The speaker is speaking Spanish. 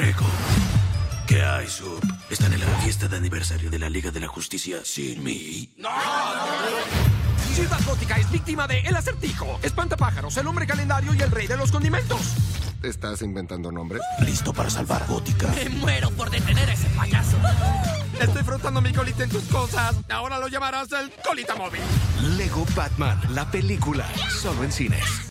Greco. ¿Qué hay, Sub? ¿Están en la fiesta de aniversario de la Liga de la Justicia sin mí? ¡No! Ciudad Gótica es víctima de El Acertijo, Espantapájaros, El Hombre Calendario y El Rey de los Condimentos. ¿Estás inventando nombres? ¿Listo para salvar Gótica? Me muero por detener a ese payaso. Estoy frotando mi colita en tus cosas. Ahora lo llamarás el Colita Móvil. Lego Batman, la película, solo en cines.